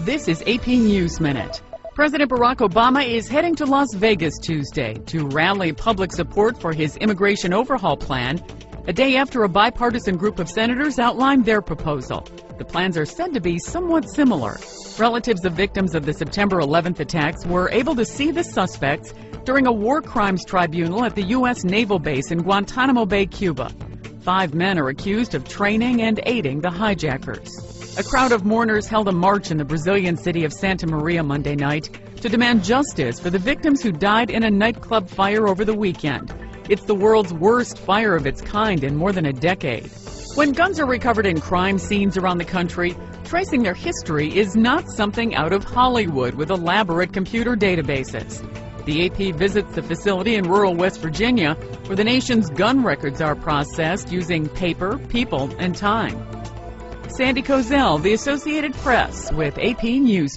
This is AP News Minute. President Barack Obama is heading to Las Vegas Tuesday to rally public support for his immigration overhaul plan, a day after a bipartisan group of senators outlined their proposal. The plans are said to be somewhat similar. Relatives of victims of the September 11th attacks were able to see the suspects during a war crimes tribunal at the U.S. Naval Base in Guantanamo Bay, Cuba. 5 men are accused of training and aiding the hijackers. A crowd of mourners held a march in the Brazilian city of Santa Maria Monday night to demand justice for the victims who died in a nightclub fire over the weekend. It's the world's worst fire of its kind in more than a decade. When guns are recovered in crime scenes around the country, tracing their history is not something out of Hollywood with elaborate computer databases. The AP visits the facility in rural West Virginia, where the nation's gun records are processed using paper, people, and time. Sandy Kozel, The Associated Press, with AP News.